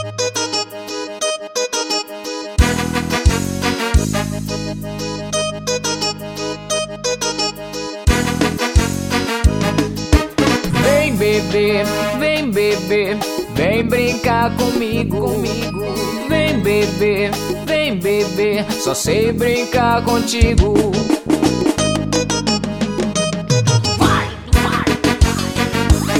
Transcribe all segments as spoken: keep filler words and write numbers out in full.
Vem bebê, vem bebê, vem brincar comigo, comigo. Vem bebê, vem bebê, só sei brincar contigo. Vai, vai, vai.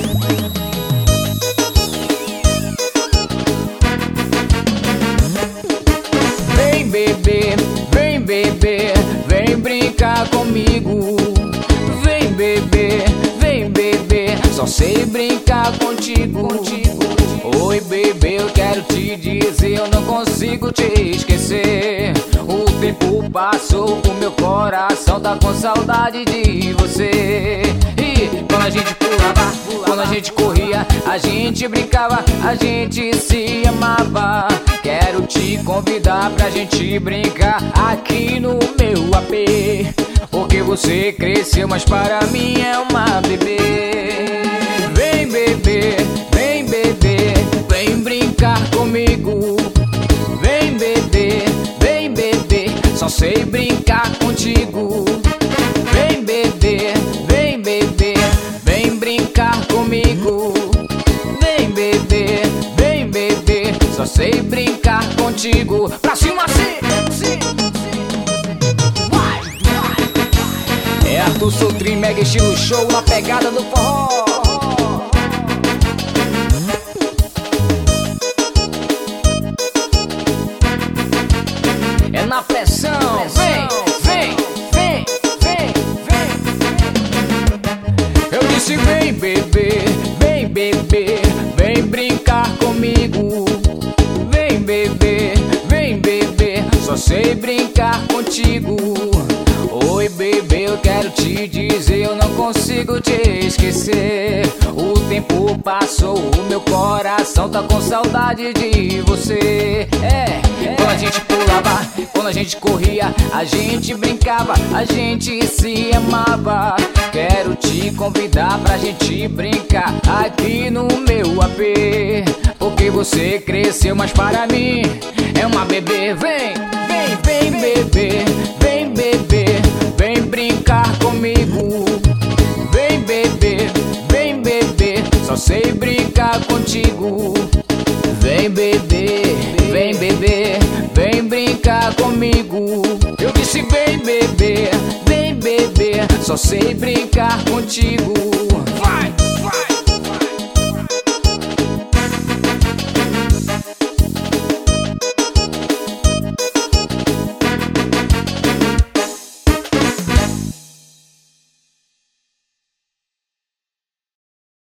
Vem bebê, vem bebê, vem brincar comigo. Vem bebê, vem bebê, só sei brincar contigo, contigo. Oi bebê, eu quero te dizer, eu não consigo te esquecer. O tempo passou, o meu coração tá com saudade de você. E quando a gente pulava, quando a gente corria, a gente brincava, a gente se amava. Quero te convidar pra gente brincar aqui no meu A P, porque você cresceu, mas para mim é uma bebê. Vem bebê, vem bebê, vem brincar comigo. Vem bebê, vem bebê, só sei brincar contigo. Vem bebê, vem bebê, vem brincar comigo. Vem bebê, vem bebê, só sei brincar contigo. Pra cima assim, sim, é Arthur Soutrin, mega estilo show na pegada do forró. É na pressão, vem, vem, vem, vem, vem. Eu disse vem bebê, vem bebê, vem brincar comigo. Vem bebê, vem bebê, só sei brincar contigo. Oi bebê, eu quero te dizer, eu não consigo te esquecer. O tempo passou, o meu coração tá com saudade de você. É, quando a gente pulava, quando a gente corria, a gente brincava, a gente se amava. Quero te convidar pra gente brincar aqui no meu A P, porque você cresceu, mas para mim é uma bebê. Vem, vem, vem bebê, vem bebê, vem brincar comigo. Vem bebê, vem bebê, só sei brincar contigo. Vem bebê,